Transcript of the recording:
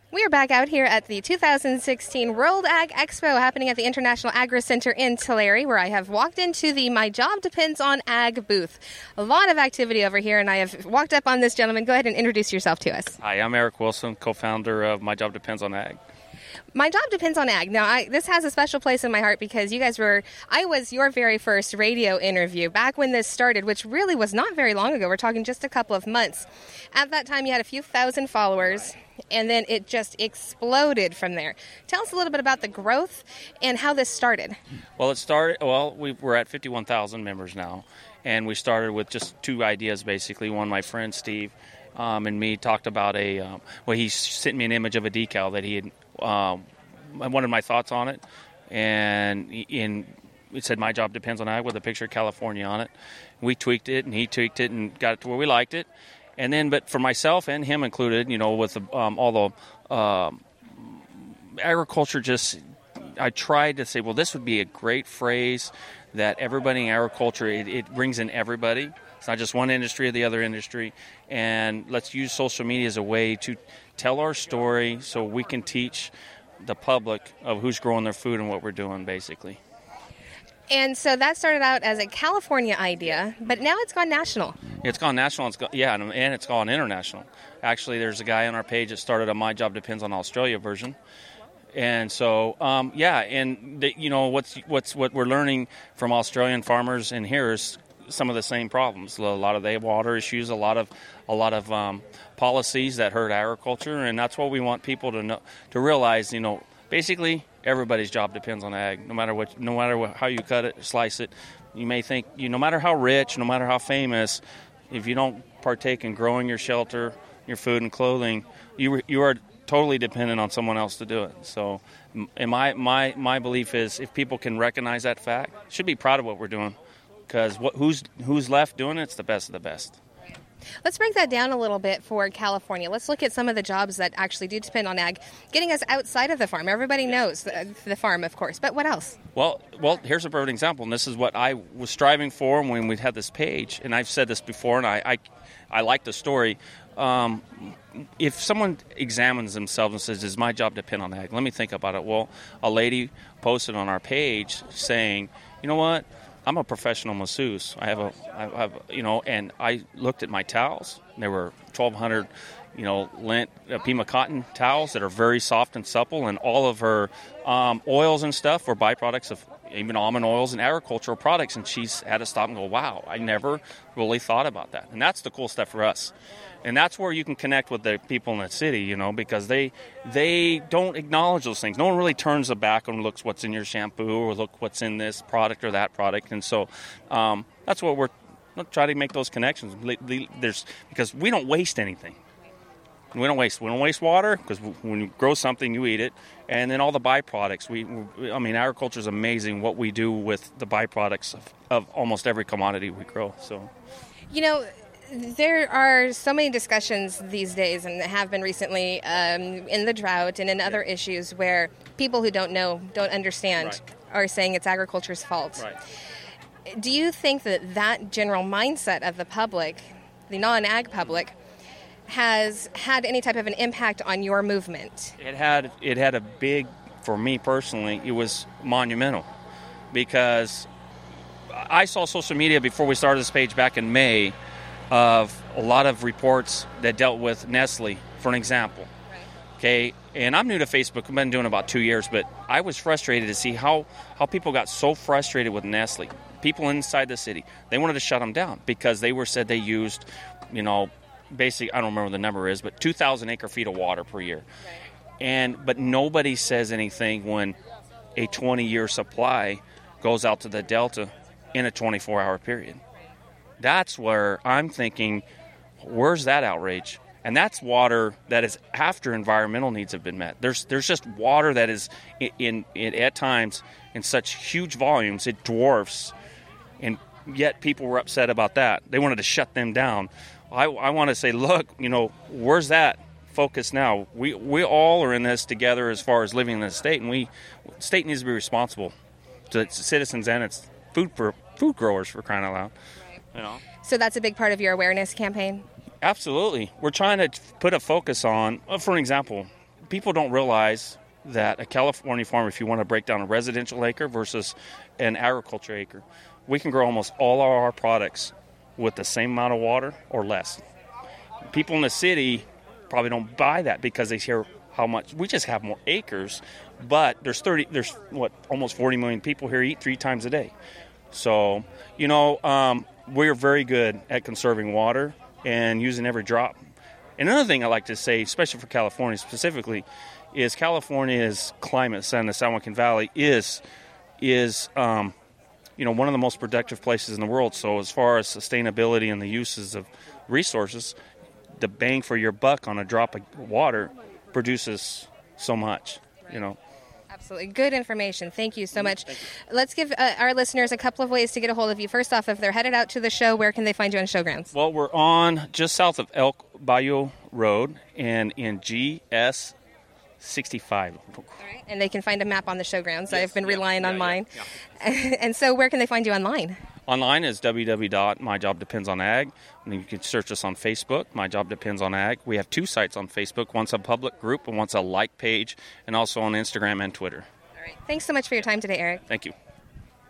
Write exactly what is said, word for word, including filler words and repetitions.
We are back out here at the two thousand sixteen World Ag Expo happening at the International Agri Center in Tulare, where I have walked into the My Job Depends on Ag booth. A lot of activity over here, and I have walked up on this gentleman. Go ahead and introduce yourself to us. Hi, I'm Eric Wilson, co-founder of My Job Depends on Ag. My Job Depends on Ag. Now, I, this has a special place in my heart because you guys were, I was your very first radio interview back when this started, which really was not very long ago. We're talking just a couple of months. At that time, you had a few thousand followers, and then it just exploded from there. Tell us a little bit about the growth and how this started. Well, it started, well, we, we're at fifty-one thousand members now, and we started with just two ideas, basically. One, my friend Steve um, and me talked about a, um, well, he sent me an image of a decal that he had, um, I wanted my thoughts on it, and in it said My Job Depends on Ag with a picture of California on it. We tweaked it, and he tweaked it, and got it to where we liked it. And then, but for myself and him included, you know, with the, um, all the uh, agriculture, just I tried to say, well, this would be a great phrase that everybody in agriculture, it, it brings in everybody. It's not just one industry or the other industry. And let's use social media as a way to tell our story so we can teach the public of who's growing their food and what we're doing, basically. And so that started out as a California idea, but now it's gone national. It's gone national. It's gone, yeah, and, and it's gone international. Actually, there's a guy on our page that started a My Job Depends on Australia version. And so, um, yeah, and the, you know what's what's what we're learning from Australian farmers and here is some of the same problems. A lot of they have water issues, a lot of a lot of um, policies that hurt agriculture, and that's what we want people to know, to realize. You know, basically everybody's job depends on ag. No matter what, no matter what, how you cut it, slice it. You may think, you no matter how rich, no matter how famous, if you don't partake in growing your shelter, your food and clothing, you you are totally dependent on someone else to do it. So, and my my my belief is, if people can recognize that fact, should be proud of what we're doing. Because what, who's who's left doing it? It's the best of the best. Let's break that down a little bit for California. Let's look at some of the jobs that actually do depend on ag, getting us outside of the farm. Everybody knows the, the farm, of course, but what else? Well, well, here's a perfect example, and this is what I was striving for when we had this page. And I've said this before, and I I, I like the story. Um, if someone examines themselves and says, does my job depend on ag? Let me think about it. Well, a lady posted on our page saying, you know what? I'm a professional masseuse. I have a, I have, you know, and I looked at my towels. There were twelve hundred, you know, lint, uh, Pima cotton towels that are very soft and supple, and all of her um, oils and stuff were byproducts of even almond oils and agricultural products. And she's had to stop and go, wow, I never really thought about that. And that's the cool stuff for us. And that's where you can connect with the people in the city, you know, because they they don't acknowledge those things. No one really turns their back and looks what's in your shampoo or look what's in this product or that product. And so um, that's what we're trying to make those connections. There's because we don't waste anything. We don't waste. We don't waste water because when you grow something, you eat it, and then all the byproducts. We, we I mean, agriculture is amazing. What we do with the byproducts of, of almost every commodity we grow. So, you know. There are so many discussions these days, and have been recently, um, in the drought and in other issues where people who don't know, don't understand, right. are saying it's agriculture's fault. Right. Do you think that that general mindset of the public, the non-ag public, has had any type of an impact on your movement? It had. It had a big, for me personally, it was monumental, because I saw social media before we started this page back in May, of a lot of reports that dealt with Nestle, for an example. Right. Okay, and I'm new to Facebook. I've been doing it about two years, but I was frustrated to see how, how people got so frustrated with Nestle. People inside the city, they wanted to shut them down because they were said they used, you know, basically, I don't remember what the number is, but two thousand acre feet of water per year. Right. And but nobody says anything when a twenty-year supply goes out to the Delta in a twenty-four hour period. That's where I'm thinking, where's that outrage? And that's water that is after environmental needs have been met. There's there's just water that is in, in, in at times in such huge volumes it dwarfs, and yet people were upset about that. They wanted to shut them down. I, I want to say, look, you know, where's that focus now? We we all are in this together as far as living in the state, and we the state needs to be responsible to its citizens and its food for food growers, for crying out loud. You know. So that's a big part of your awareness campaign? Absolutely. We're trying to put a focus on, for an example, people don't realize that a California farm, if you want to break down a residential acre versus an agriculture acre, we can grow almost all of our products with the same amount of water or less. People in the city probably don't buy that because they hear how much we just have more acres, but there's thirty, there's what almost forty million people here eat three times a day. So you know um, we're very good at conserving water and using every drop. And another thing I like to say, especially for California specifically, is California's climate, San the San Joaquin Valley, is is um, you know one of the most productive places in the world. So as far as sustainability and the uses of resources, the bang for your buck on a drop of water produces so much, you know. Absolutely. Good information. Thank you so much. Let's give uh, our listeners a couple of ways to get a hold of you. First off, if they're headed out to the show, where can they find you on showgrounds? Well, we're on just south of Elk Bayou Road and in G S sixty-five. All right. And they can find a map on the showgrounds. Yes, I've been yeah, relying yeah, on mine. Yeah, yeah. And so where can they find you online? Online is w w w dot my job depends on ag. And you can search us on Facebook, My Job Depends on Ag. We have two sites on Facebook. One's a public group and one's a like page, and also on Instagram and Twitter. All right. Thanks so much for your time today, Eric. Thank you.